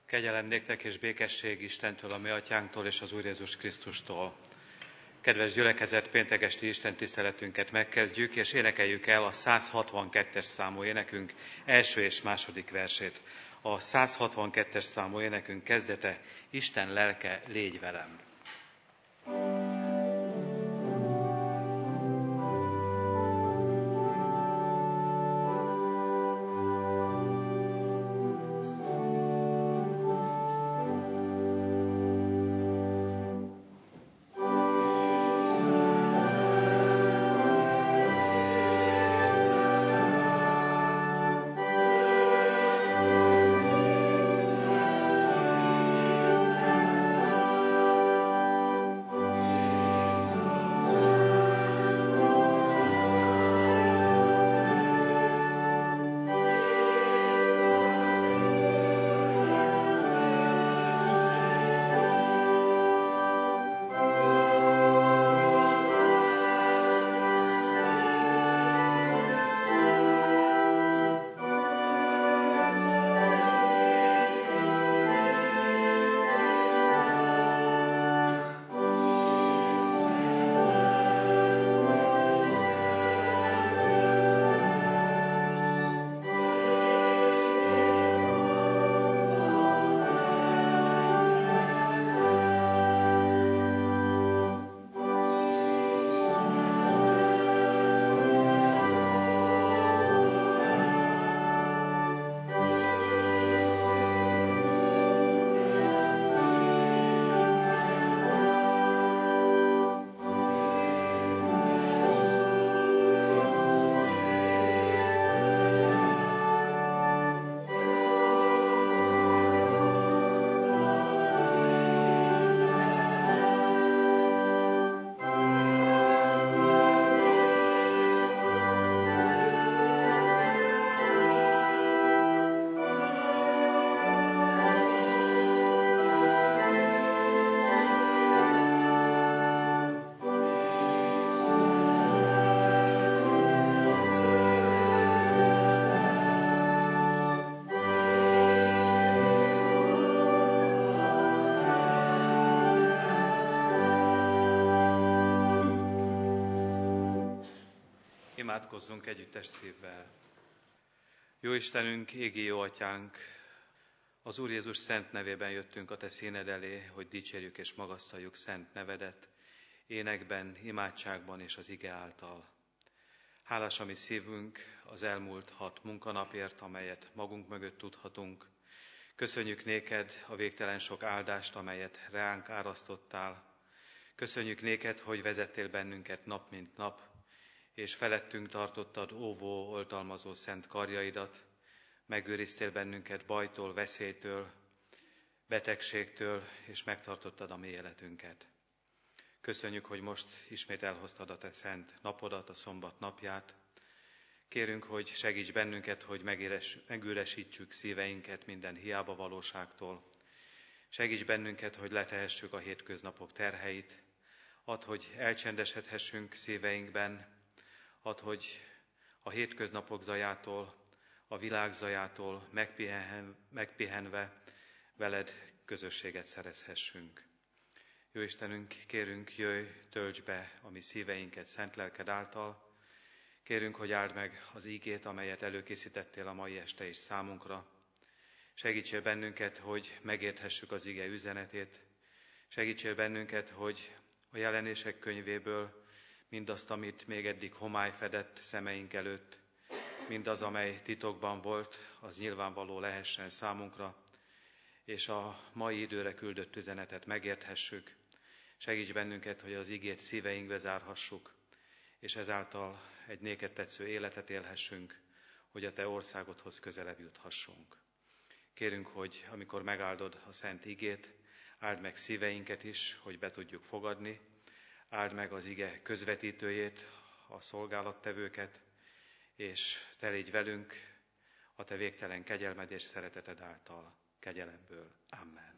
Kegyelem néktek és békesség Istentől, a mi atyánktól és az Úr Jézus Krisztustól. Kedves gyülekezet, péntek esti Isten tiszteletünket megkezdjük, és énekeljük el a 162-es számú énekünk első és második versét. A 162-es számú énekünk kezdete: Isten lelke, légy velem! Imádkozzunk együttes szívvel. Jó Istenünk, égi jó atyánk, az Úr Jézus szent nevében jöttünk a te színed elé, hogy dicsérjük és magasztaljuk szent nevedet, énekben, imádságban és az ige által. Hálás a mi szívünk az elmúlt 6 munkanapért, amelyet magunk mögött tudhatunk. Köszönjük néked a végtelen sok áldást, amelyet ránk árasztottál. Köszönjük néked, hogy vezettél bennünket nap mint nap, és felettünk tartottad óvó, oltalmazó szent karjaidat, megőriztél bennünket bajtól, veszélytől, betegségtől, és megtartottad a mi életünket. Köszönjük, hogy most ismét elhoztad a te szent napodat, a szombat napját. Kérünk, hogy segíts bennünket, hogy megüresítsük szíveinket minden hiába valóságtól. Segíts bennünket, hogy letehessük a hétköznapok terheit. Add, hogy elcsendesedhessünk szíveinkben. Add, hogy a hétköznapok zajától, a világ zajától megpihenve veled közösséget szerezhessünk. Jó Istenünk, kérünk, jöjj, töltsd be a mi szíveinket szent lelked által. Kérünk, hogy áld meg az ígét, amelyet előkészítettél a mai este is számunkra. Segítsél bennünket, hogy megérthessük az ige üzenetét. Segítsél bennünket, hogy a jelenések könyvéből mindazt, amit még eddig homály fedett szemeink előtt, mindaz, amely titokban volt, az nyilvánvaló lehessen számunkra, és a mai időre küldött üzenetet megérthessük. Segíts bennünket, hogy az igét szíveinkbe zárhassuk, és ezáltal egy néked tetsző életet élhessünk, hogy a te országodhoz közelebb juthassunk. Kérünk, hogy amikor megáldod a szent igét, áld meg szíveinket is, hogy be tudjuk fogadni, áld meg az ige közvetítőjét, a szolgálattevőket, és te légy velünk a te végtelen kegyelmed és szereteted által, kegyelemből. Amen.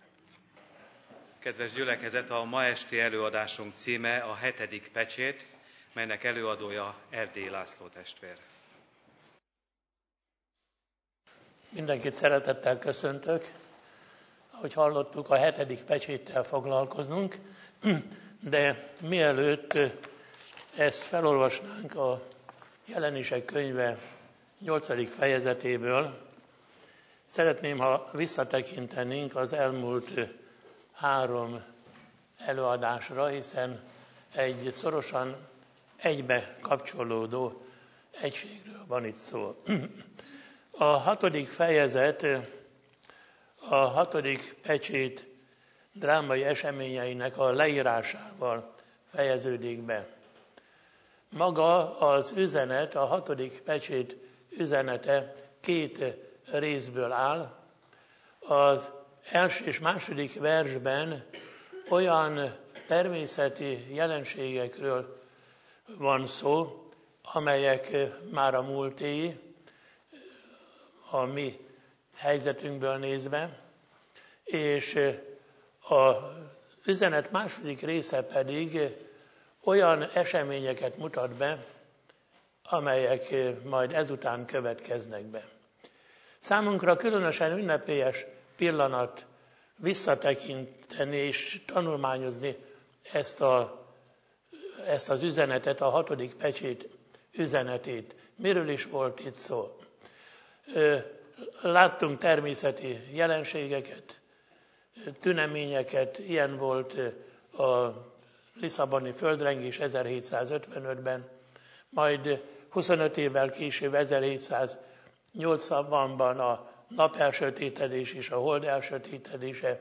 Kedves gyülekezet, a ma esti előadásunk címe a 7. pecsét, melynek előadója Erdélyi László testvér. Mindenkit szeretettel köszöntök. ahogy hallottuk, a 7. pecséttel foglalkoznunk, de mielőtt ezt felolvasnánk a Jelenések könyve 8. fejezetéből, szeretném, ha visszatekintenénk az elmúlt 3 előadásra, hiszen egy szorosan egybe kapcsolódó egységről van itt szó. A 6. fejezet a 6. pecsét drámai eseményeinek a leírásával fejeződik be. Maga az üzenet, a 6. pecsét üzenete 2 részből áll. Az első és második versben olyan természeti jelenségekről van szó, amelyek már a múlté, a mi helyzetünkből nézve, és az üzenet második része pedig olyan eseményeket mutat be, amelyek majd ezután következnek be. Számunkra különösen ünnepélyes pillanat visszatekinteni és tanulmányozni ezt az üzenetet, a 6. pecsét üzenetét. Miről is volt itt szó? Láttunk természeti jelenségeket, tüneményeket, ilyen volt a lisszaboni földrengés 1755-ben, majd 25 évvel később 1780-ban a nap elsötétedés és a hold elsötétedése,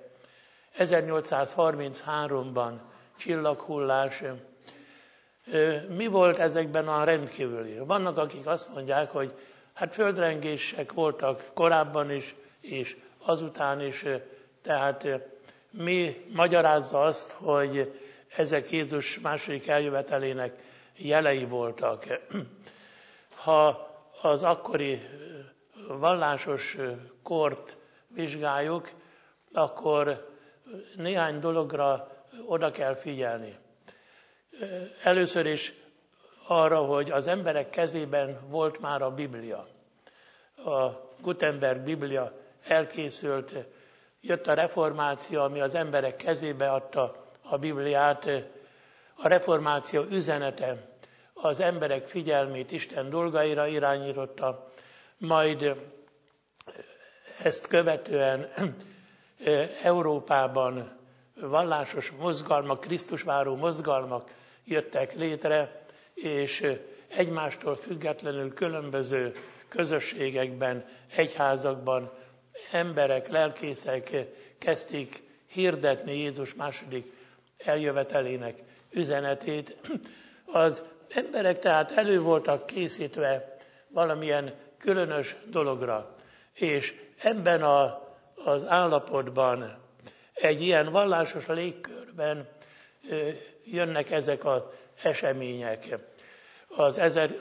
1833-ban csillaghullás. Mi volt ezekben a rendkívüli? Vannak, akik azt mondják, hogy hát földrengések voltak korábban is, és azután is, tehát mi magyarázza azt, hogy ezek Jézus második eljövetelének jelei voltak. Ha az akkori vallásos kort vizsgáljuk, akkor néhány dologra oda kell figyelni. Először is arra, hogy az emberek kezében volt már a Biblia. A Gutenberg Biblia elkészült, jött a reformáció, ami az emberek kezébe adta a Bibliát. A reformáció üzenete az emberek figyelmét Isten dolgaira irányította, majd ezt követően Európában vallásos mozgalmak, Krisztusváró mozgalmak jöttek létre, és egymástól függetlenül különböző közösségekben, egyházakban emberek, lelkészek kezdték hirdetni Jézus második eljövetelének üzenetét. Az emberek tehát elő voltak készítve valamilyen különös dologra, és ebben az állapotban, egy ilyen vallásos légkörben jönnek ezek az események. Az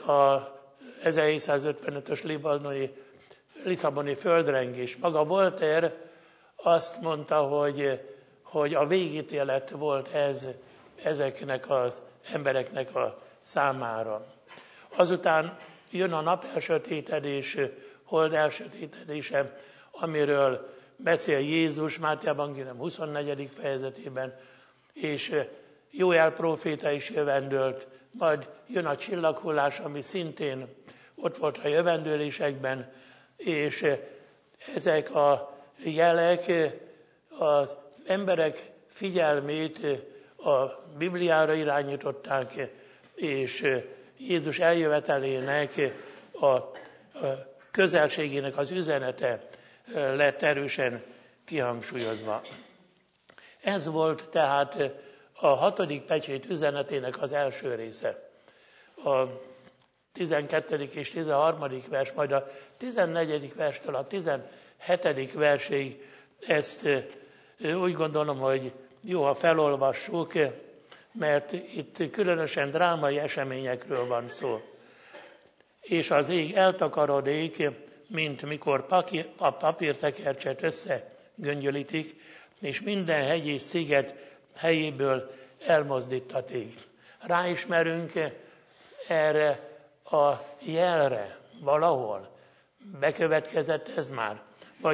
1755-ös lisszaboni földrengés. Maga Voltaire azt mondta, hogy a végítélet volt ez ezeknek az embereknek a számára. Azután jön a nap elsötétedés, hold elsötétedése, amiről beszél Jézus Máté evangélium 24. fejezetében, és Jóel próféta is jövendőlt, majd jön a csillaghullás, ami szintén ott volt a jövendőlésekben, és ezek a jelek az emberek figyelmét a Bibliára irányították, és Jézus eljövetelének a közelségének az üzenete lett erősen kihangsúlyozva. Ez volt tehát a 6. pecsét üzenetének az első része. A 12. és 13. vers, majd a 14. verstől a 17. versig ezt úgy gondolom, hogy jó, ha felolvassuk, mert itt különösen drámai eseményekről van szó. És az ég eltakarodik, mint mikor a papírtekercset összegöngyölítik, és minden hegy és sziget helyéből elmozdítatik. Ráismerünk erre a jelre valahol. Bekövetkezett ez már? Vagy a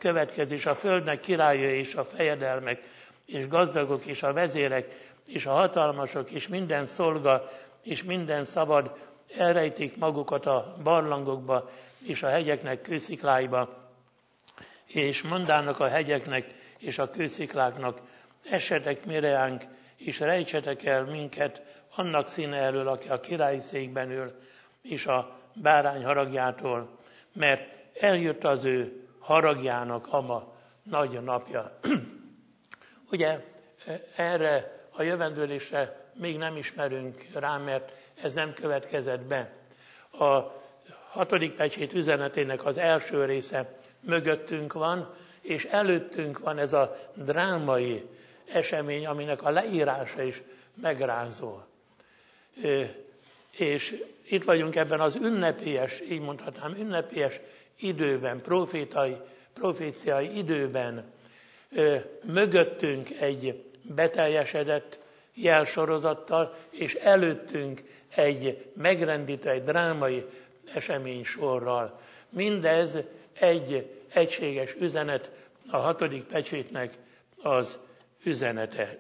következés, a földnek királyai és a fejedelmek, és gazdagok és a vezérek, és a hatalmasok, és minden szolga, és minden szabad elrejtik magukat a barlangokba, és a hegyeknek kőszikláiba, és mondának a hegyeknek és a kőszikláknak, essetek mireánk, és rejtsetek el minket annak színe elől, aki a királyi székben ül, és a bárány haragjától, mert eljött az ő haragjának ama nagy napja. Ugye erre a jövendőlésre még nem ismerünk rá, mert ez nem következett be. A 6. pecsét üzenetének az első része mögöttünk van, és előttünk van ez a drámai esemény, aminek a leírása is megrázó. És itt vagyunk ebben az ünnepélyes, így mondhatnám, ünnepélyes időben, proféciai időben. Mögöttünk egy beteljesedett jelsorozattal, és előttünk egy megrendítő, egy drámai esemény sorral. Mindez egy egységes üzenet, a 6. pecsétnek az üzenete.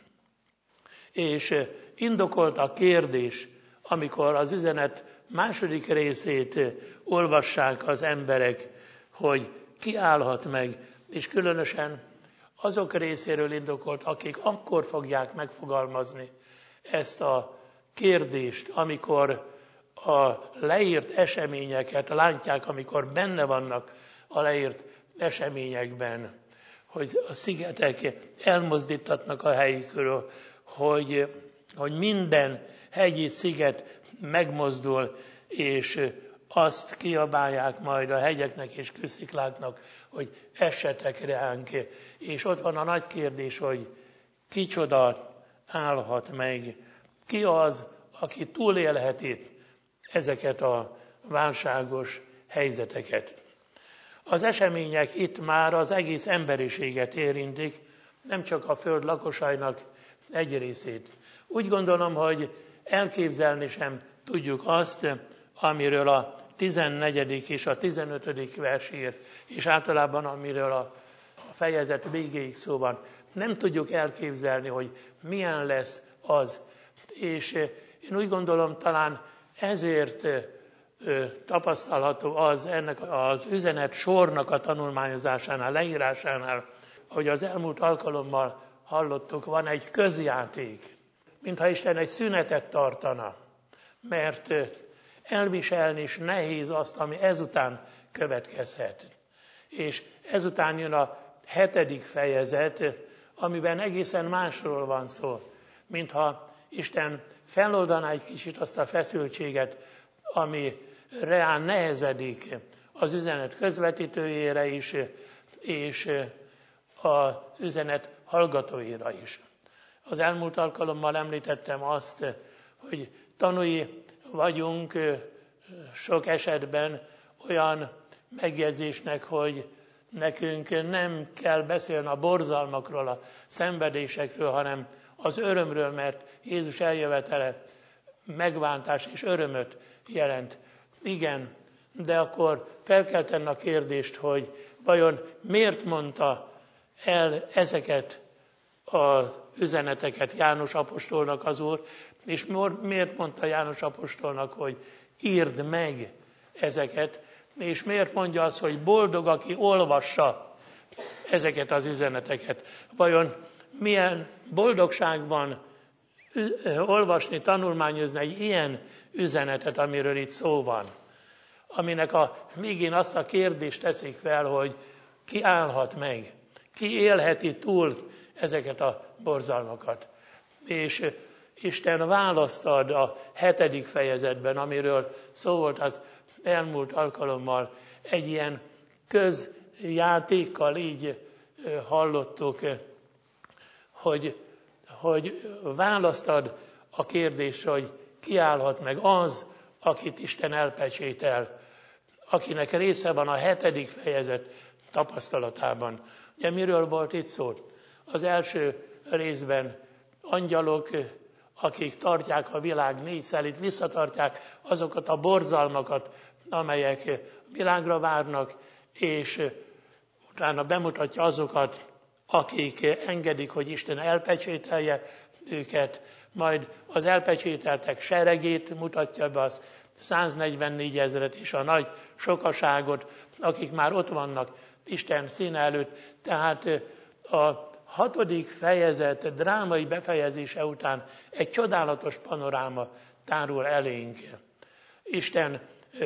És indokolt a kérdés, amikor az üzenet második részét olvassák az emberek, hogy ki állhat meg, és különösen azok részéről indokolt, akik akkor fogják megfogalmazni ezt a kérdést, amikor a leírt eseményeket látják, amikor benne vannak a leírt eseményekben, hogy a szigetek elmozdítatnak a helyükről, hogy minden hegyi sziget megmozdul, és azt kiabálják majd a hegyeknek és kőszikláknak, hogy essetek ránk. És ott van a nagy kérdés, hogy kicsoda állhat meg, ki az, aki túlélheti ezeket a válságos helyzeteket. Az események itt már az egész emberiséget érintik, nem csak a föld lakosainak egy részét. Úgy gondolom, hogy elképzelni sem tudjuk azt, amiről a 14. és a 15. vers ír, és általában amiről a fejezet végéig szó van. Nem tudjuk elképzelni, hogy milyen lesz az. És én úgy gondolom, talán ezért tapasztalható az ennek az üzenet sornak a tanulmányozásánál, leírásánál, hogy az elmúlt alkalommal hallottuk, van egy közjáték, mintha Isten egy szünetet tartana, mert elviselni is nehéz azt, ami ezután következhet. És ezután jön a 7. fejezet, amiben egészen másról van szó, mintha Isten feloldaná egy kicsit azt a feszültséget, ami reán nehezedik az üzenet közvetítőjére is, és az üzenet hallgatóira is. Az elmúlt alkalommal említettem azt, hogy tanúi vagyunk sok esetben olyan megjegyzésnek, hogy nekünk nem kell beszélni a borzalmakról, a szenvedésekről, hanem az örömről, mert Jézus eljövetele megváltás és örömöt jelent. Igen, de akkor fel kell tenni a kérdést, hogy vajon miért mondta el ezeket az üzeneteket János apostolnak az Úr, és miért mondta János apostolnak, hogy írd meg ezeket, és miért mondja azt, hogy boldog, aki olvassa ezeket az üzeneteket. Vajon milyen boldogság van olvasni, tanulmányozni egy ilyen üzenetet, amiről itt szó van, aminek a végén azt a kérdést teszik fel, hogy ki állhat meg, ki élheti túl ezeket a borzalmakat. És Isten választ ad a 7. fejezetben, amiről szó volt az elmúlt alkalommal, egy ilyen közjátékkal így hallottuk, hogy választ ad a kérdésre, hogy ki állhat meg az, akit Isten elpecsétel, akinek része van a 7. fejezet tapasztalatában. Ugye miről volt itt szó? Az első részben angyalok, akik tartják a világ 4 szelét, visszatartják azokat a borzalmakat, amelyek világra várnak, és utána bemutatja azokat, akik engedik, hogy Isten elpecsételje őket, majd az elpecsételtek seregét mutatja be, az 144 000 és a nagy sokaságot, akik már ott vannak Isten színe előtt. Tehát a 6. fejezet drámai befejezése után egy csodálatos panoráma tárul elénk. Isten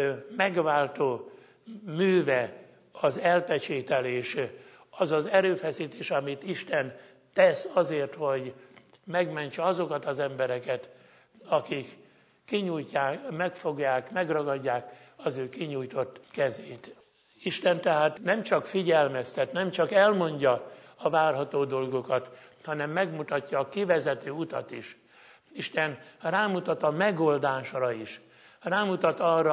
megváltó műve az elpecsételés, az az erőfeszítés, amit Isten tesz azért, hogy megmentse azokat az embereket, akik kinyújtják, megfogják, megragadják az ő kinyújtott kezét. Isten tehát nem csak figyelmeztet, nem csak elmondja a várható dolgokat, hanem megmutatja a kivezető utat is. Isten rámutat a megoldásra is. Rámutat arra,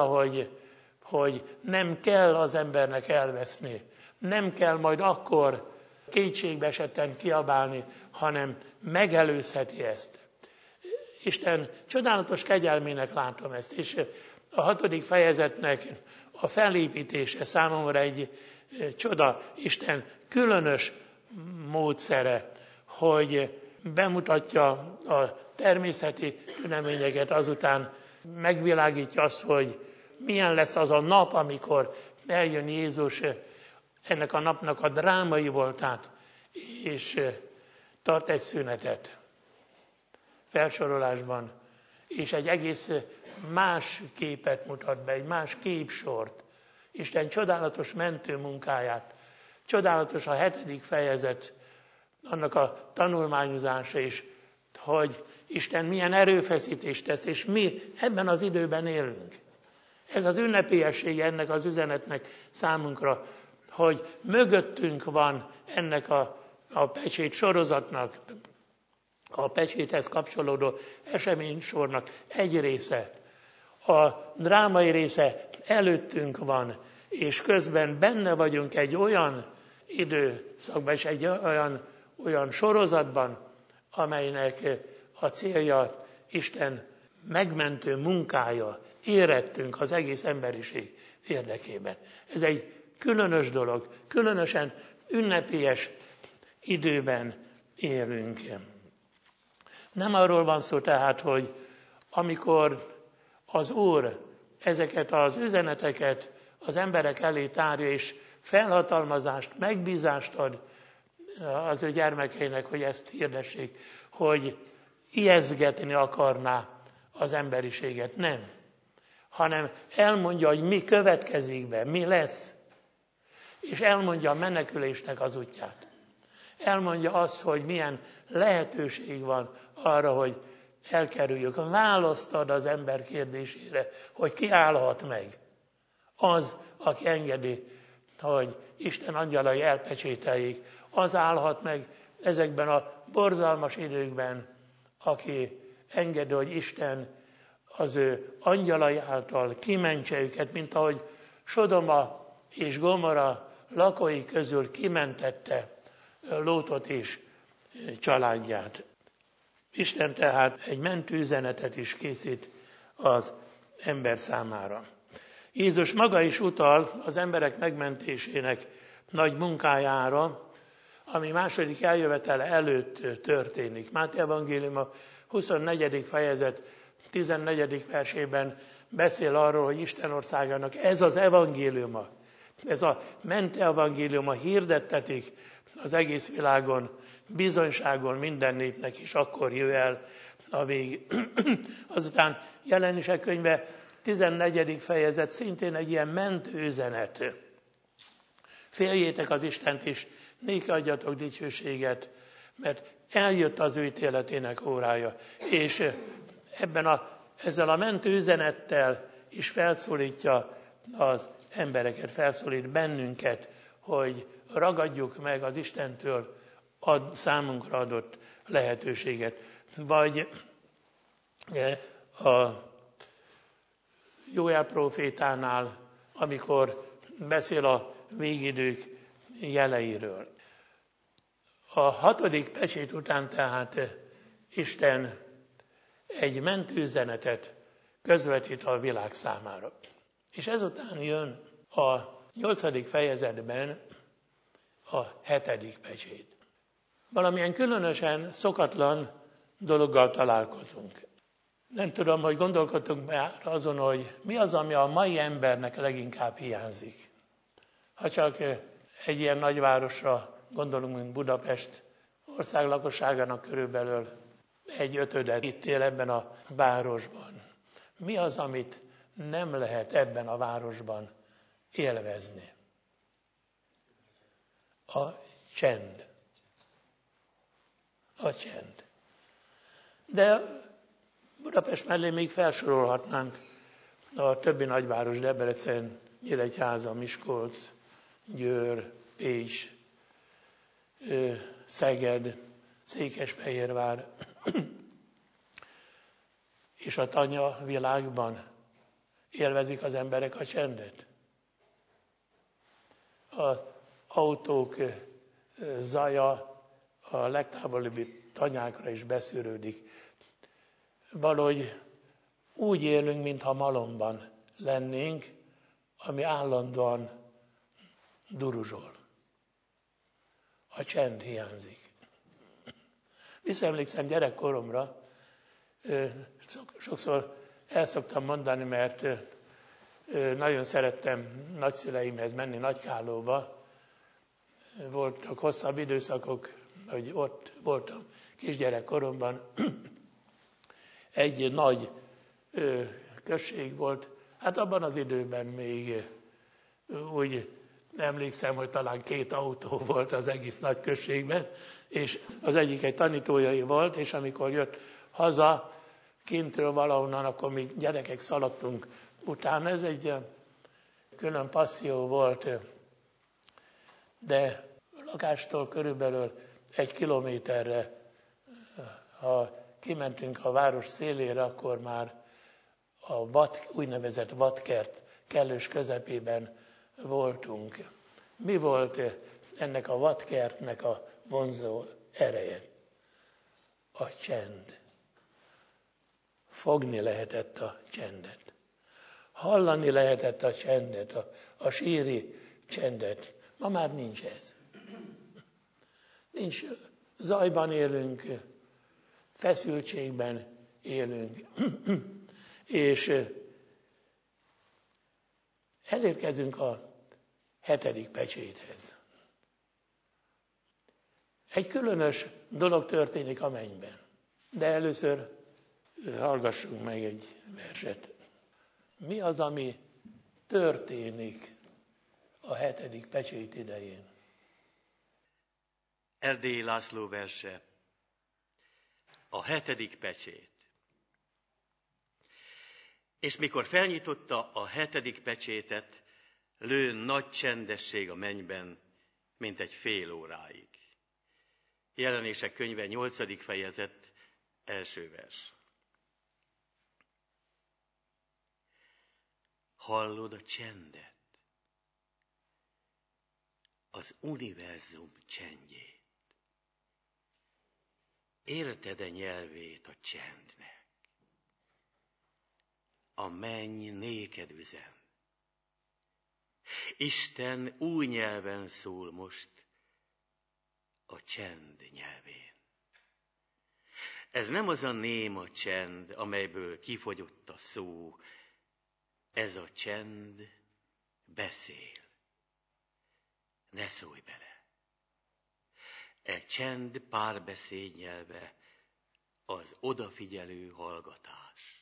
hogy nem kell az embernek elveszni. Nem kell majd akkor kétségbe esetten kiabálni, hanem megelőzheti ezt. Isten csodálatos kegyelmének látom ezt, és a 6. fejezetnek a felépítése számomra egy csoda, Isten különös módszere, hogy bemutatja a természeti tüneményeket, azután megvilágítja azt, hogy milyen lesz az a nap, amikor eljön Jézus, ennek a napnak a drámai voltát, és tart egy szünetet felsorolásban, és egy egész más képet mutat be, egy más képsort. Isten csodálatos mentő munkáját, csodálatos a 7. fejezet, annak a tanulmányozása is, hogy Isten milyen erőfeszítést tesz, és mi ebben az időben élünk. Ez az ünnepélyessége ennek az üzenetnek számunkra, hogy mögöttünk van ennek a pecsét sorozatnak, a pecséthez kapcsolódó eseménysornak egy része. A drámai része előttünk van, és közben benne vagyunk egy olyan időszakban, és egy olyan sorozatban, amelynek a célja Isten megmentő munkája, érettünk az egész emberiség érdekében. Ez egy különös dolog, különösen ünnepélyes időben élünk. Nem arról van szó tehát, hogy amikor az Úr ezeket az üzeneteket az emberek elé tárja, és felhatalmazást, megbízást ad az ő gyermekeinek, hogy ezt hirdessék, hogy ijesztgetni akarná az emberiséget. Nem. Hanem elmondja, hogy mi következik be, mi lesz. És elmondja a menekülésnek az útját. Elmondja azt, hogy milyen lehetőség van arra, hogy elkerüljük. Választ ad az ember kérdésére, hogy ki állhat meg. Az, aki engedi, hogy Isten angyalai elpecsételjék, az állhat meg ezekben a borzalmas időkben, aki engedi, hogy Isten az ő angyalai által kimentse őket, mint ahogy Sodoma és Gomora lakói közül kimentette Lótot és családját. Isten tehát egy mentőüzenetet is készít az ember számára. Jézus maga is utal az emberek megmentésének nagy munkájára, ami második eljövetele előtt történik. Máté evangélium a 24. fejezet 14. versében beszél arról, hogy Isten országának ez az evangéliuma, ez a mente evangéliuma hirdettetik az egész világon, bizonyságon minden népnek, és akkor jöjj el a vég. Azután Jelenések könyve 14. fejezet szintén egy ilyen mentő üzenet. Féljétek az Istent, és néki adjatok dicsőséget, mert eljött az ő ítéletének órája. És ezzel a mentő üzenettel is felszólítja az embereket, felszólít bennünket, hogy ragadjuk meg az Istentől számunkra adott lehetőséget. Vagy a Jóel prófétánál, amikor beszél a végidők jeleiről. A 6. pecsét után tehát Isten egy mentőüzenetet közvetít a világ számára. És ezután jön a 8. fejezetben a 7. pecsét. Valamilyen különösen szokatlan dologgal találkozunk. Nem tudom, hogy gondolkodtunk már azon, hogy mi az, ami a mai embernek leginkább hiányzik. Ha csak egy ilyen nagyvárosra gondolunk, mint Budapest, ország lakosságának körülbelül 1/5 itt él ebben a városban. Mi az, amit nem lehet ebben a városban élvezni? A csend. A csend. De Budapest mellé még felsorolhatnánk a többi nagyváros, Debrecen, Nyíregyháza, Miskolc, Győr, Pécs, Szeged, Székesfehérvár és a tanya világban élvezik az emberek a csendet. Az autók zaja a legtávolabbi tanyákra is beszűrődik. Valahogy úgy élünk, mintha malomban lennénk, ami állandóan duruzsol. A csend hiányzik. Visszaemlékszem gyerekkoromra, sokszor el szoktam mondani, mert nagyon szerettem nagyszüleimhez menni Nagykállóba. Voltak hosszabb időszakok, hogy ott voltam kisgyerekkoromban. Egy nagy község volt. Hát abban az időben még úgy emlékszem, hogy talán 2 autó volt az egész nagy községben, és az egyik egy tanítójai volt, és amikor jött haza kintről valahonnan, akkor mi gyerekek szaladtunk utána. Ez egy külön passzió volt, de lakástól körülbelül 1 kilométerre, ha kimentünk a város szélére, akkor már a úgynevezett vadkert kellős közepében voltunk. Mi volt ennek a vadkertnek a vonzó ereje? A csend. Fogni lehetett a csendet. Hallani lehetett a csendet, a síri csendet. Ma már nincs ez. Nincs. Zajban élünk, feszültségben élünk. És elérkezünk a 7. pecséthez. Egy különös dolog történik a mennyben. De először hallgassunk meg egy verset. Mi az, ami történik a 7. pecsét idején? Erdélyi László verse. A 7. pecsét. És mikor felnyitotta a 7. pecsétet, lőn nagy csendesség a mennyben, mint egy fél óráig. Jelenések könyve 8. fejezet, 1. vers. Hallod a csendet? Az univerzum csendjét. Érted-e nyelvét a csendnek? A menny néked üzen. Isten új nyelven szól most, a csend nyelvén. Ez nem az a néma csend, amelyből kifogyott a szó. Ez a csend beszél. Ne szólj bele. E csend párbeszéd nyelve az odafigyelő hallgatás.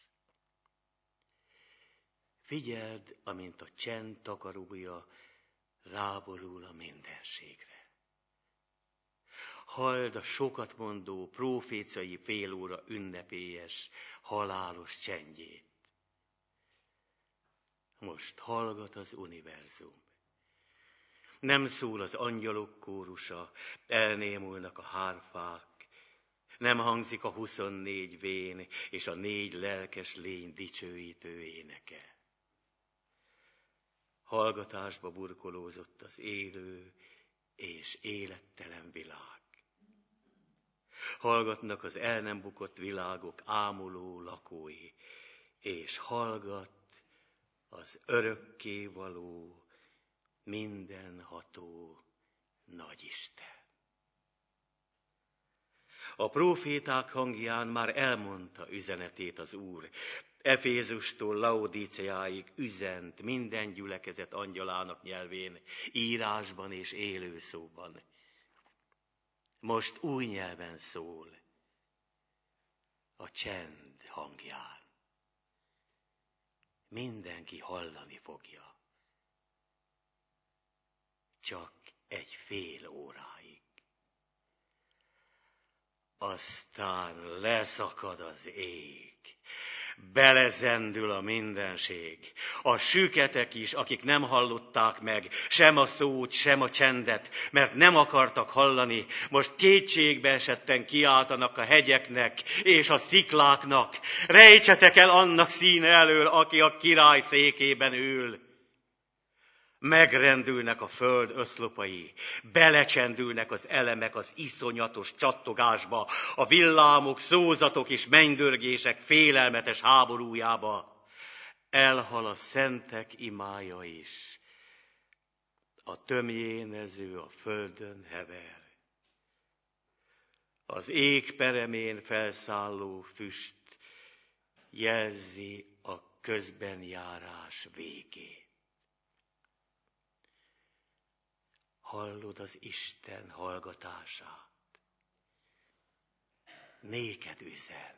Figyeld, amint a csend takarója ráborul a mindenségre. Halld a sokat mondó, proféciai félóra ünnepélyes, halálos csendjét. Most hallgat az univerzum. Nem szól az angyalok kórusa, elnémulnak a hárfák, nem hangzik a 24 vén és a 4 lelkes lény dicsőítő éneke. Hallgatásba burkolózott az élő és élettelen világ. Hallgatnak az el nem bukott világok ámuló lakói, és hallgat az örökkévaló, mindenható nagy Isten. A próféták hangján már elmondta üzenetét az Úr. Efézustól Laodíceáig üzent minden gyülekezet angyalának nyelvén, írásban és élő szóban. Most új nyelven szól, a csend hangján. Mindenki hallani fogja. Csak egy fél óráig. Aztán leszakad az ég. Belezendül a mindenség. A süketek is, akik nem hallották meg sem a szót, sem a csendet, mert nem akartak hallani, most kétségbe esetten kiáltanak a hegyeknek és a szikláknak. Rejtsetek el annak színe elől, aki a király székében ül. Megrendülnek a föld oszlopai, belecsendülnek az elemek az iszonyatos csattogásba, a villámok, szózatok és mennydörgések félelmetes háborújába. Elhal a szentek imája is, a tömjénező a földön hever. Az ég peremén felszálló füst jelzi a közbenjárás végét. Hallod az Isten hallgatását. Néked üzen.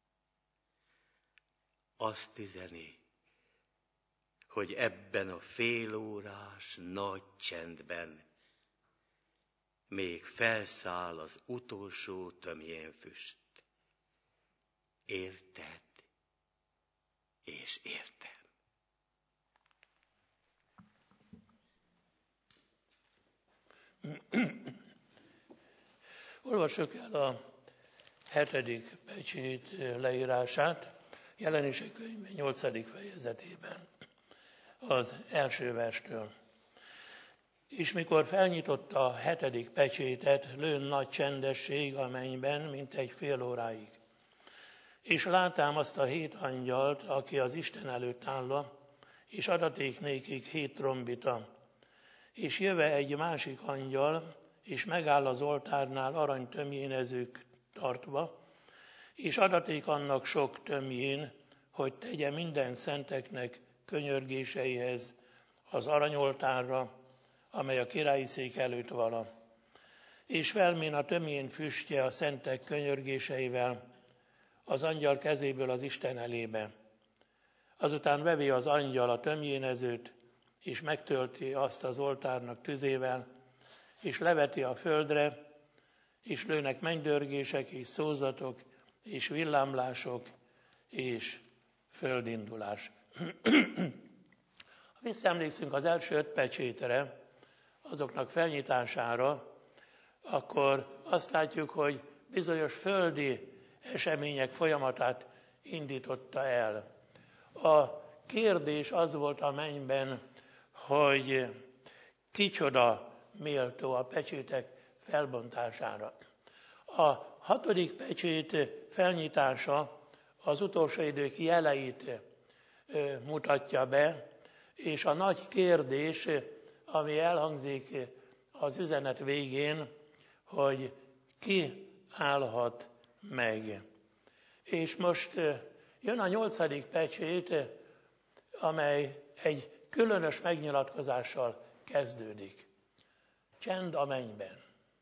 Azt üzeni, hogy ebben a félórás nagy csendben még felszáll az utolsó tömjénfüst. Érted és értem. Olvassuk el a 7. pecsét leírását, Jelenések könyve 8. fejezetében, az első verstől. És mikor felnyitotta a 7. pecsétet, lőn nagy csendesség a mennyben, mint egy fél óráig. És látám azt a 7 angyalt, aki az Isten előtt áll, és adaték nékik 7 trombita. És jöve egy másik angyal, és megáll az oltárnál aranytömjénezők tartva, és adaték annak sok tömjén, hogy tegye minden szenteknek könyörgéseihez az aranyoltárra, amely a királyi szék előtt vala. És felmén a tömjén füstje a szentek könyörgéseivel az angyal kezéből az Isten elébe. Azután vevi az angyal a tömjénezőt, és megtölti azt az oltárnak tüzével, és leveti a földre, és lőnek mennydörgések, és szózatok, és villámlások, és földindulás. Ha visszaemlékszünk az első 5 pecsétre, azoknak felnyitására, akkor azt látjuk, hogy bizonyos földi események folyamatát indította el. A kérdés az volt a mennyben, hogy kicsoda méltó a pecsétek felbontására. A 6. pecsét felnyitása az utolsó idők jeleit mutatja be, és a nagy kérdés, ami elhangzik az üzenet végén, hogy ki állhat meg. És most jön a 8. pecsét, amely egy különös megnyilatkozással kezdődik. Csend a mennyben.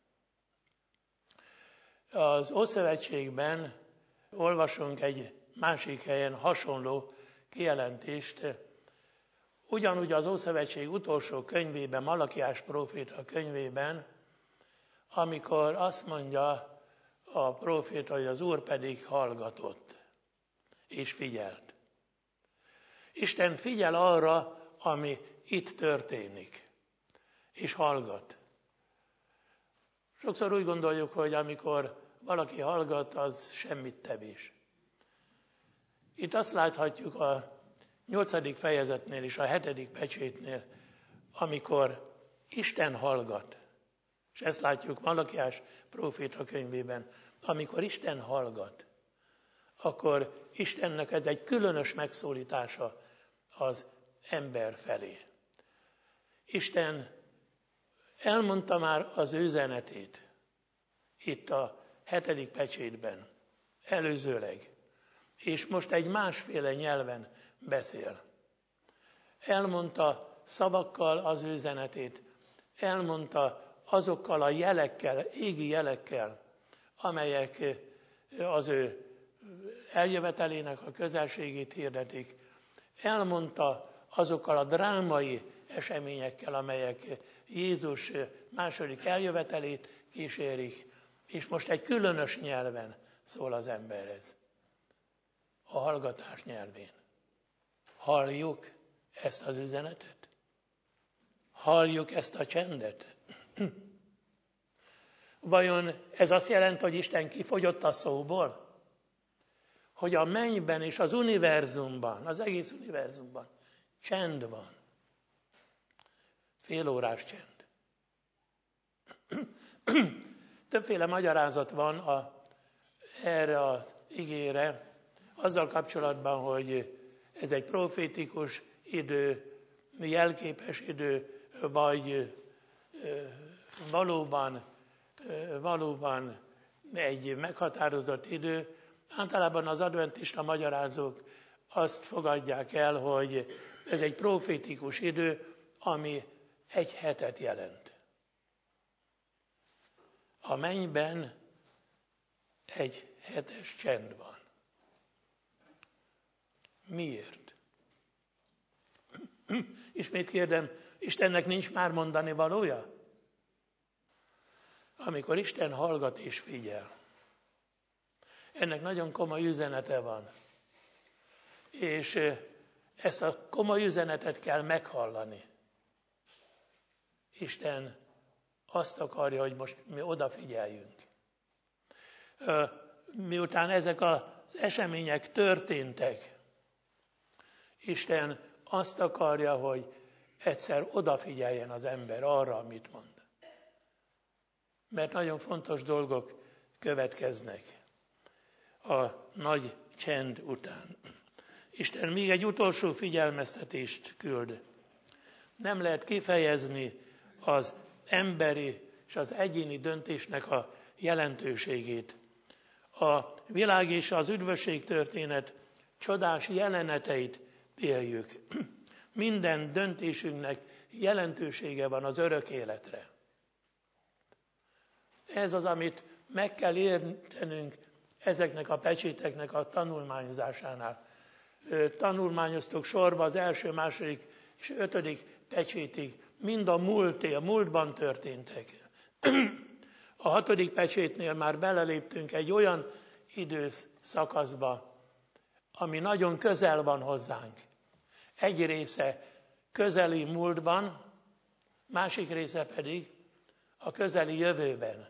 Az Ószövetségben olvasunk egy másik helyen hasonló kijelentést. Ugyanúgy az Ószövetség utolsó könyvében, Malakiás próféta könyvében, amikor azt mondja a próféta, hogy az Úr pedig hallgatott és figyelt. Isten figyel arra, ami itt történik, és hallgat. Sokszor úgy gondoljuk, hogy amikor valaki hallgat, az semmit tevés. Itt azt láthatjuk a 8. fejezetnél és a 7. pecsétnél, amikor Isten hallgat, és ezt látjuk Malakiás próféta könyvében, amikor Isten hallgat, akkor Istennek ez egy különös megszólítása az ember felé. Isten Elmondta már az üzenetét itt a 7. pecsétben, előzőleg, és most egy másféle nyelven beszél. Elmondta szavakkal az üzenetét, elmondta azokkal a jelekkel, égi jelekkel, amelyek az ő eljövetelének a közelségét hirdetik. Elmondta azokkal a drámai eseményekkel, amelyek Jézus második eljövetelét kísérik, és most egy különös nyelven szól az emberhez. A hallgatás nyelvén. Halljuk ezt az üzenetet? Halljuk ezt a csendet? Vajon ez azt jelenti, hogy Isten kifogyott a szóból? Hogy a mennyben és az univerzumban, az egész univerzumban csend van. Félórás csend. Többféle magyarázat van erre az igére, azzal kapcsolatban, hogy ez egy profétikus idő, jelképes idő, vagy valóban egy meghatározott idő. Általában az adventista magyarázók azt fogadják el, hogy ez egy profétikus idő, ami egy hetet jelent. A mennyben egy hetes csend van. Miért? Ismét kérdem, Istennek nincs már mondani valója? Amikor Isten hallgat és figyel, ennek nagyon komoly üzenete van. És ezt a komoly üzenetet kell meghallani. Isten azt akarja, hogy most mi odafigyeljünk. Miután ezek az események történtek, Isten azt akarja, hogy egyszer odafigyeljen az ember arra, amit mond. Mert nagyon fontos dolgok következnek a nagy csend után. Isten még egy utolsó figyelmeztetést küld. Nem lehet kifejezni az emberi és az egyéni döntésnek a jelentőségét. A világ és az üdvösség történet csodás jeleneteit éljük. Minden döntésünknek jelentősége van az örök életre. Ez az, amit meg kell értenünk ezeknek a pecséteknek a tanulmányozásánál. Tanulmányoztuk sorba az első, második és 5. pecsétig. Mind a múltban történtek. A 6. pecsétnél már beleléptünk egy olyan időszakaszba, ami nagyon közel van hozzánk. Egy része közeli múltban, másik része pedig a közeli jövőben.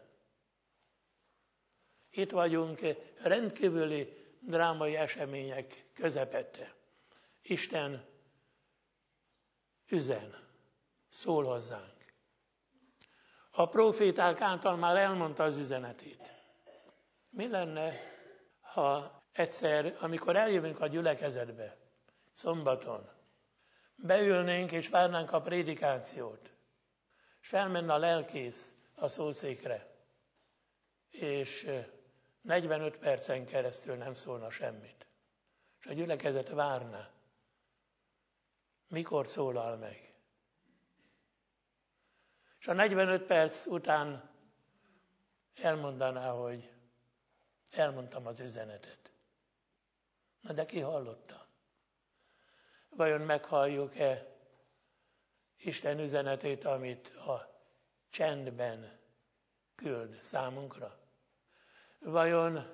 Itt vagyunk rendkívüli drámai események közepette. Isten üzen, szól hozzánk. A proféták által már elmondta az üzenetét. Mi lenne, ha egyszer, amikor eljövünk a gyülekezetbe, szombaton, beülnénk és várnánk a prédikációt, és felmenne a lelkész a szószékre, és 45 percen keresztül nem szólna semmit. És a gyülekezet várna. Mikor szólal meg? És a 45 perc után elmondaná, hogy elmondtam az üzenetet. Na de ki hallotta? Vajon meghalljuk-e Isten üzenetét, amit a csendben küld számunkra? Vajon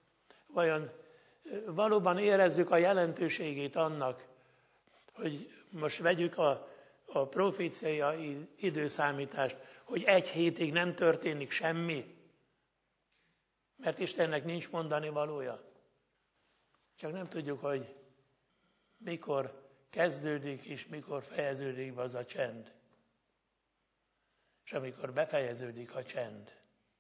valóban érezzük a jelentőségét annak, hogy most vegyük a proféciai időszámítást, hogy 1 hétig nem történik semmi, mert Istennek nincs mondani valója. Csak nem tudjuk, hogy mikor kezdődik és mikor fejeződik be az a csend. És amikor befejeződik a csend,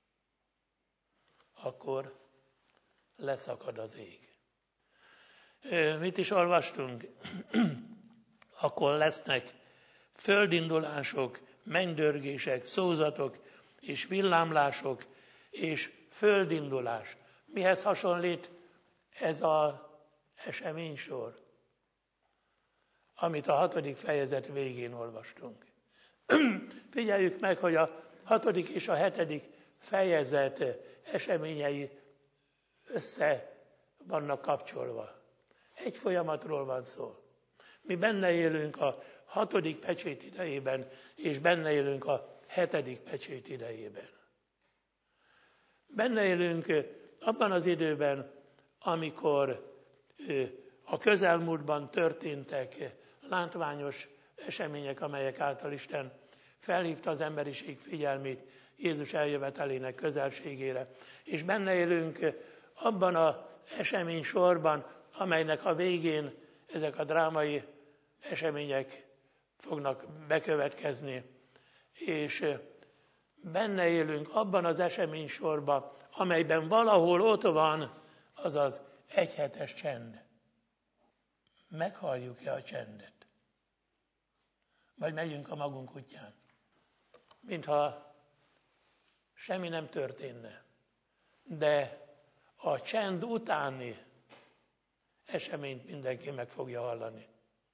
akkor leszakad az ég. Mit is olvastunk? Akkor lesznek földindulások, mennydörgések, szózatok és villámlások és földindulás. Mihez hasonlít ez az eseménysor, amit a 6. fejezet végén olvastunk? Figyeljük meg, hogy a 6. és a 7. fejezet eseményei össze vannak kapcsolva. Egy folyamatról van szó. Mi benne élünk a 6. pecsét idejében, és benne élünk a 7. pecsét idejében. Benne élünk abban az időben, amikor a közelmúltban történtek látványos események, amelyek által Isten felhívta az emberiség figyelmét Jézus eljövetelének közelségére. És benne élünk abban az esemény sorban, amelynek a végén ezek a drámai események fognak bekövetkezni. És benne élünk abban az esemény sorban, amelyben valahol ott van az az egyhetes csend. Meghalljuk-e a csendet? Vagy megyünk a magunk útján? Mintha semmi nem történne. De a csend utáni eseményt mindenki meg fogja hallani.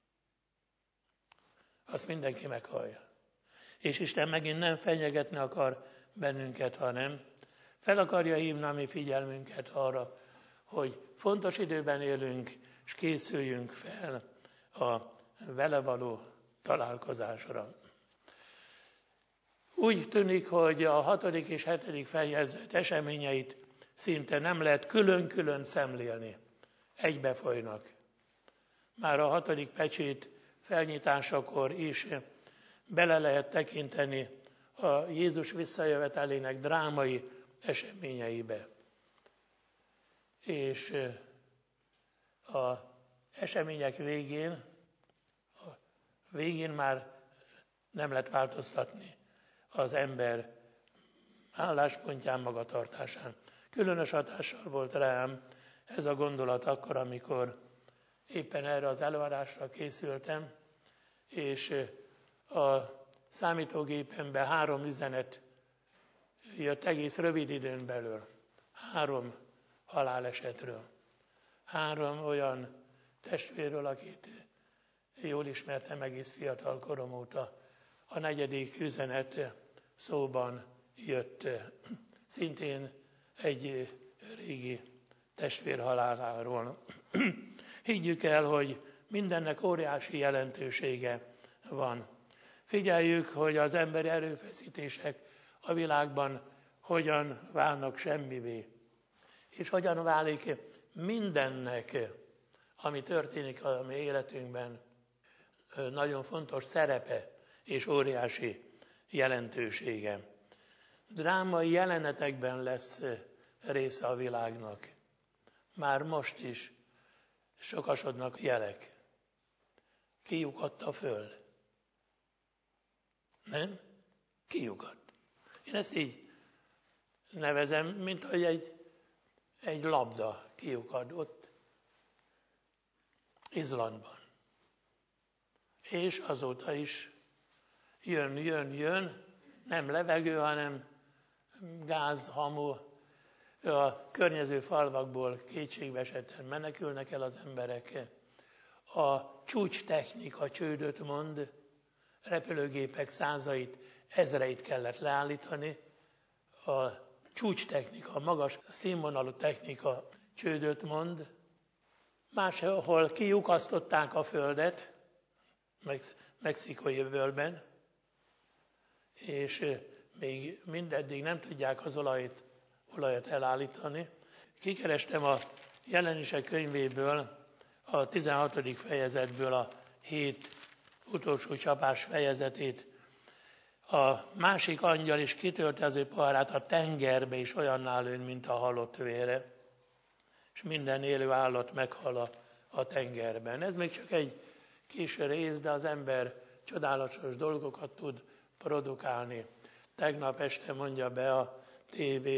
Azt mindenki meghallja. És Isten megint nem fenyegetni akar bennünket, hanem fel akarja hívni a mi figyelmünket arra, hogy fontos időben élünk, és készüljünk fel a vele való találkozásra. Úgy tűnik, hogy a 6. és 7. fejezet eseményeit szinte nem lehet külön-külön szemlélni. Egybefolynak. Már a 6. pecsét felnyitásakor is bele lehet tekinteni a Jézus visszajövetelének drámai eseményeibe. És az események végén már nem lehet változtatni az ember álláspontján, magatartásán. Különös hatással volt rám ez a gondolat akkor, amikor éppen erre az előadásra készültem, és a számítógépembe 3 üzenet jött egész rövid időn belül. 3 halálesetről. 3 olyan testvérről, akit jól ismertem egész fiatal korom óta. A 4. üzenet szóban jött szintén egy régi testvér haláláról. Higgyük el, hogy mindennek óriási jelentősége van. Figyeljük, hogy az emberi erőfeszítések a világban hogyan válnak semmivé. És hogyan válik mindennek, ami történik a mi életünkben, nagyon fontos szerepe és óriási jelentősége. Drámai jelenetekben lesz része a világnak. Már most is sokasodnak jelek. Kiukadt a föld. Nem? Kiukadt. Én ezt így nevezem, mint hogy egy labda kiukad ott Izlandban. És azóta is jön, nem levegő, hanem gáz, hamu. A környező falvakból kétségbeesetten menekülnek el az emberek. A csúcstechnika csődöt mond, repülőgépek százait, ezreit kellett leállítani. A csúcstechnika, a magas színvonalú technika csődöt mond. Máshol kiukasztották a földet, Mexikói öbölben, és még mindeddig nem tudják az olajat elállítani. Kikerestem a Jelenések könyvéből, a 16. fejezetből a 7 utolsó csapás fejezetét. A másik angyal is kitörte az ő poharát a tengerbe, és olyanná lőn, mint a halott vére. És minden élő állat meghal a tengerben. Ez még csak egy kis rész, de az ember csodálatos dolgokat tud produkálni. Tegnap este mondja be a tévé,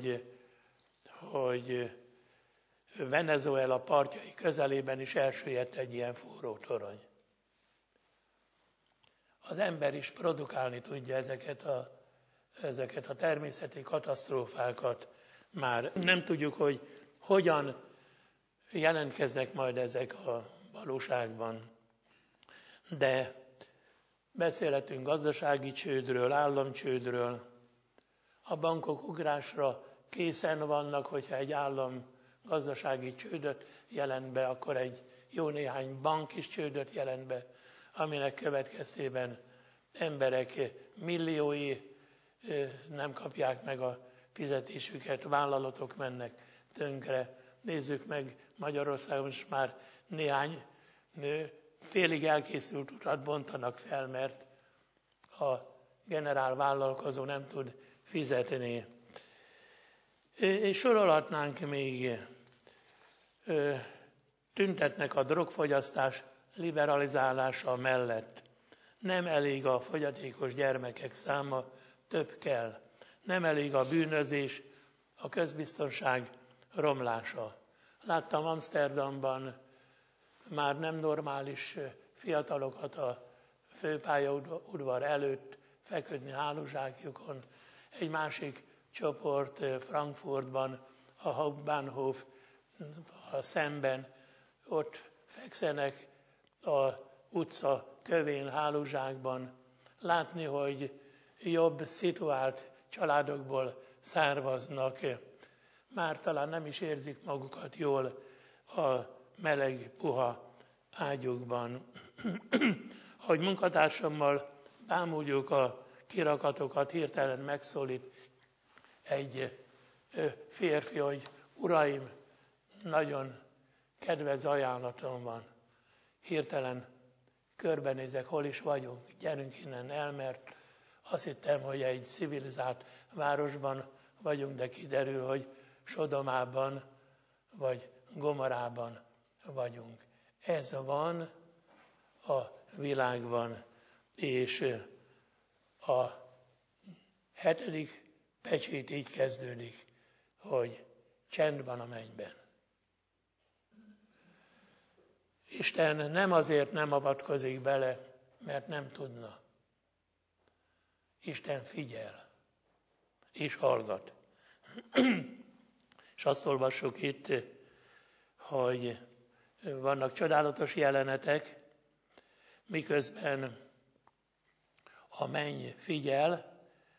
hogy Venezuela partjai közelében is elsüllyedt egy ilyen forró torony. az ember is produkálni tudja ezeket a természeti katasztrófákat. Már nem tudjuk, hogy hogyan jelentkeznek majd ezek a valóságban. De beszélhetünk gazdasági csődről, államcsődről. A bankok ugrásra készen vannak, hogyha egy állam gazdasági csődöt jelent be, akkor egy jó néhány bank is csődöt jelent be, aminek következtében emberek milliói nem kapják meg a fizetésüket, vállalatok mennek tönkre. Nézzük meg, Magyarországon is már néhány félig elkészült utat bontanak fel, mert a generál vállalkozó nem tud fizetni. És sorolhatnánk még, tüntetnek a drogfogyasztás liberalizálása mellett. Nem elég a fogyatékos gyermekek száma, több kell. Nem elég a bűnözés, a közbiztonság romlása. Láttam Amsterdamban már nem normális fiatalokat a főpályaudvar előtt feküdni hálózsákjukon. Egy másik csoport Frankfurtban, a Hauptbahnhof szemben, ott fekszenek a utca kövén hálózsákban. Látni, hogy jobb szituált családokból származnak, már talán nem is érzik magukat jól a meleg, puha ágyukban. Ahogy munkatársammal bámuljuk a kirakatokat, hirtelen megszólít egy férfi, hogy uraim, nagyon kedvező ajánlatom van. Hirtelen körbenézek, hol is vagyunk, gyerünk innen el, mert azt hittem, hogy egy civilizált városban vagyunk, de kiderül, hogy Sodomában vagy Gomorában vagyunk. Ez van a világban, és a 7. pecsét így kezdődik, hogy csend van a mennyben. Isten nem azért nem avatkozik bele, mert nem tudna. Isten figyel és hallgat. És azt olvassuk itt, hogy vannak csodálatos jelenetek, miközben a menny figyel,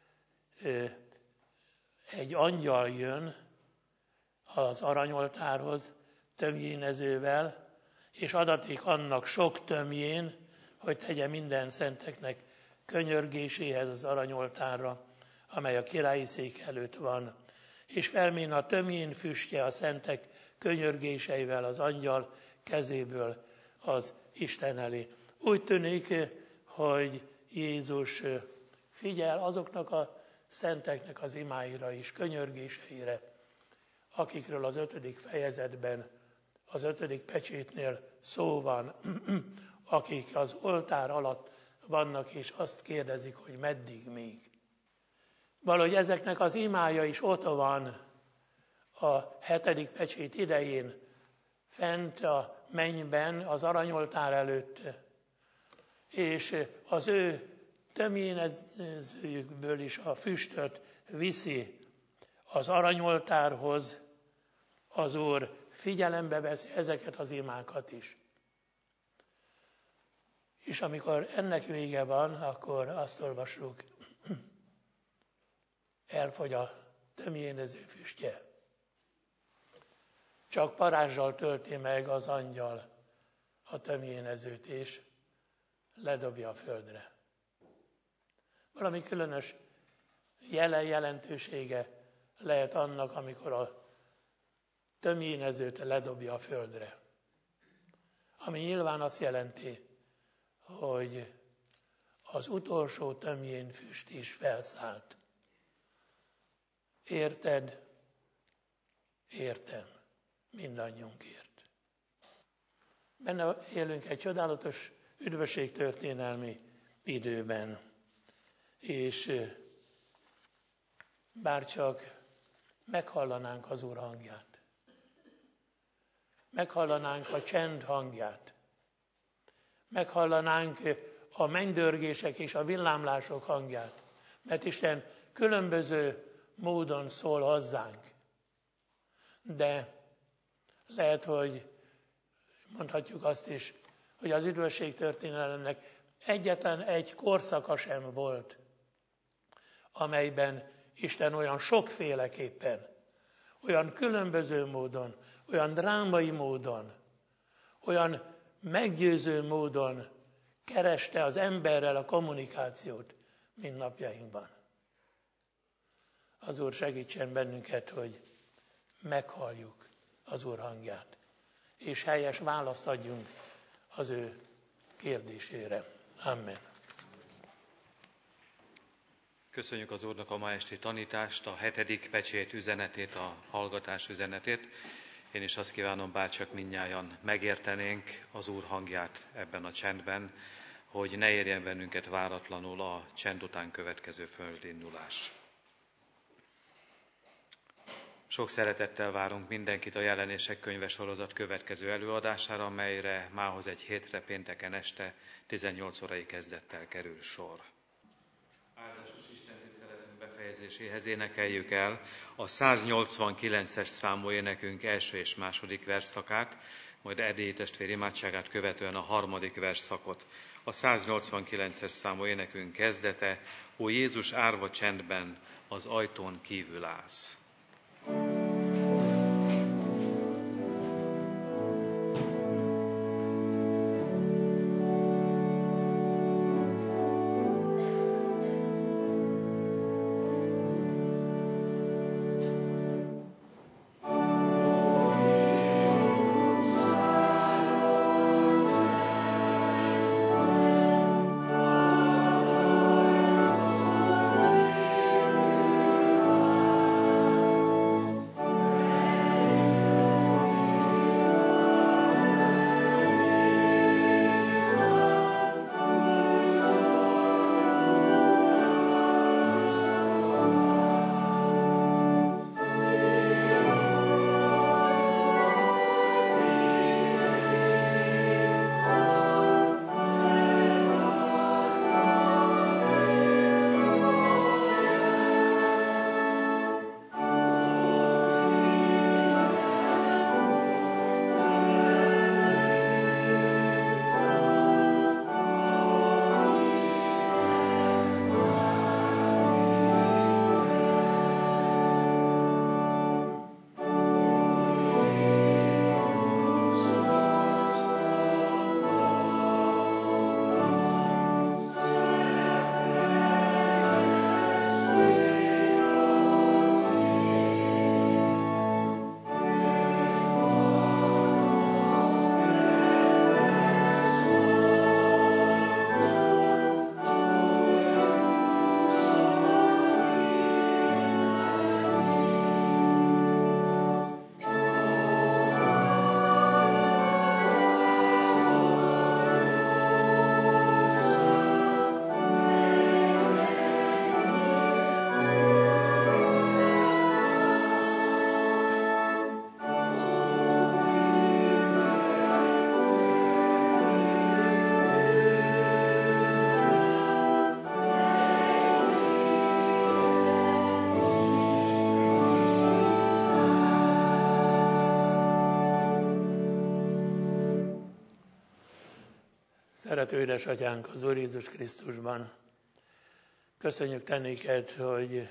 egy angyal jön az aranyoltárhoz tömjénezővel, és adatik annak sok tömjén, hogy tegye minden szenteknek könyörgéséhez az aranyoltárra, amely a királyi szék előtt van. És felmén a tömjén füstje a szentek könyörgéseivel az angyal kezéből az Isten elé. Úgy tűnik, hogy Jézus figyel azoknak a szenteknek az imáira és könyörgéseire, akikről az 5. fejezetben, az 5. pecsétnél szó van, akik az oltár alatt vannak, és azt kérdezik, hogy meddig még. Valahogy ezeknek az imája is ott van a 7. pecsét idején, fent a mennyben, az aranyoltár előtt, és az ő tömjénezőjükből is a füstöt viszi az aranyoltárhoz, az Úr figyelembe veszi ezeket az imákat is. És amikor ennek vége van, akkor azt olvassuk, elfogy a tömjénező füstje. Csak parázsal tölti meg az angyal a tömjénezőt, és ledobja a földre. Valami különös jelentősége lehet annak, amikor a tömjénezőt ledobja a földre. Ami nyilván azt jelenti, hogy az utolsó tömjén füst is felszállt. Érted? Értem. Mindannyiunkért. Benne élünk egy csodálatos üdvösségtörténelmi időben, és bárcsak meghallanánk az Úr hangját, meghallanánk a csend hangját, meghallanánk a mennydörgések és a villámlások hangját. Mert Isten különböző módon szól hozzánk. De lehet, hogy mondhatjuk azt is, hogy az üdvösség történelemnek egyetlen egy korszaka sem volt, amelyben Isten olyan sokféleképpen, olyan különböző módon, olyan drámai módon, olyan meggyőző módon kereste az emberrel a kommunikációt, mint napjainkban. Az Úr segítsen bennünket, hogy meghalljuk az Úr hangját, és helyes választ adjunk az ő kérdésére. Amen. Köszönjük az Úrnak a ma esti tanítást, a 7. pecsét üzenetét, a hallgatás üzenetét. Én is azt kívánom, bárcsak mindnyájan megértenénk az Úr hangját ebben a csendben, hogy ne érjen bennünket váratlanul a csend után következő földindulás. Sok szeretettel várunk mindenkit a Jelenések könyve sorozat következő előadására, amelyre mához egy hétre pénteken este 18 órai kezdettel kerül sor. Áldásos Isten tiszteletünk befejezéséhez énekeljük el a 189-es számú énekünk első és második versszakát, majd Erdélyi testvér imádságát követően a harmadik versszakot. A 189-es számú énekünk kezdete: Ó Jézus, árva csendben, az ajtón kívül állsz. Szerető édesatyánk az Úr Jézus Krisztusban, köszönjük te néked, hogy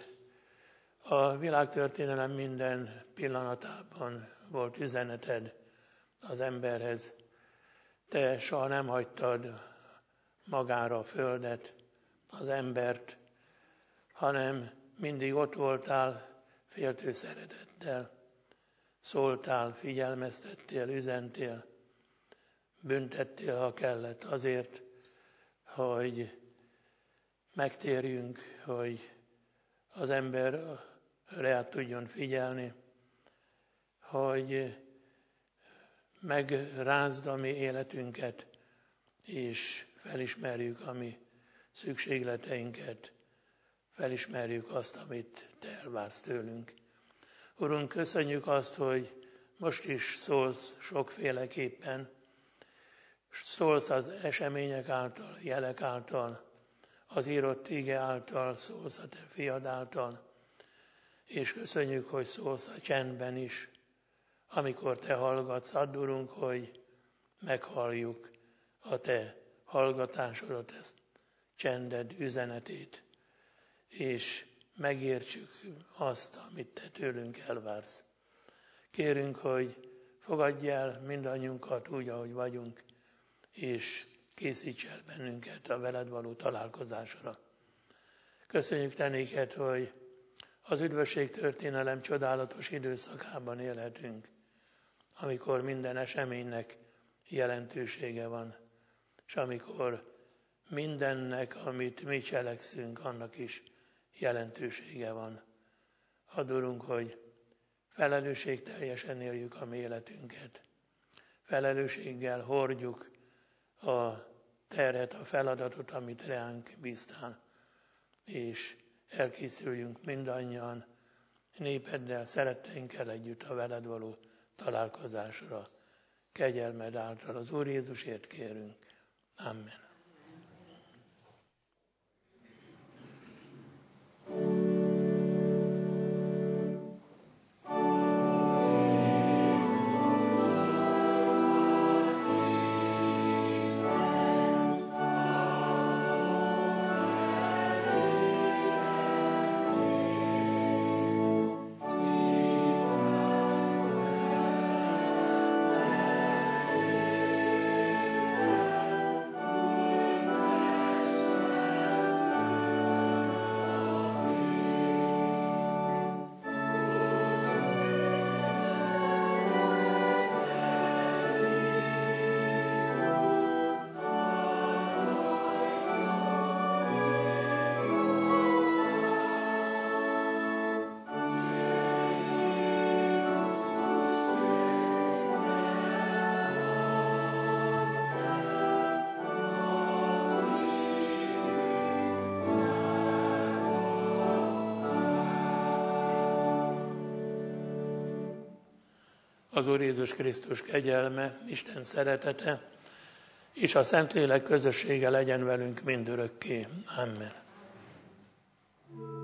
a világtörténelem minden pillanatában volt üzeneted az emberhez. Te soha nem hagytad magára a földet, az embert, hanem mindig ott voltál féltő szeretettel. Szóltál, figyelmeztettél, üzentél, büntettél, ha kellett, azért, hogy megtérjünk, hogy az ember rá tudjon figyelni, hogy megrázd a mi életünket, és felismerjük a mi szükségleteinket, felismerjük azt, amit te elvársz tőlünk. Urunk, köszönjük azt, hogy most is szólsz sokféleképpen, szólsz az események által, jelek által, az írott ige által, szólsz a te fiad által, és köszönjük, hogy szólsz a csendben is, amikor te hallgatsz. Add, Urunk, hogy meghalljuk a te hallgatásodat, ezt csended üzenetét, és megértsük azt, amit te tőlünk elvársz. Kérünk, hogy fogadj el mindannyiunkat úgy, ahogy vagyunk, és készíts el bennünket a veled való találkozásra. Köszönjük te néked, hogy az üdvösség történelem csodálatos időszakában élhetünk, amikor minden eseménynek jelentősége van, és amikor mindennek, amit mi cselekszünk, annak is jelentősége van. Add, Urunk, hogy felelősségteljesen éljük a mi életünket. Felelősséggel hordjuk a terhet, a feladatot, amit ránk bíztál, és elkészüljünk mindannyian népeddel, szeretteinkkel együtt a veled való találkozásra. Kegyelmed által az Úr Jézusért kérünk. Amen. Az Úr Jézus Krisztus kegyelme, Isten szeretete, és a Szentlélek közössége legyen velünk mindörökké. Amen.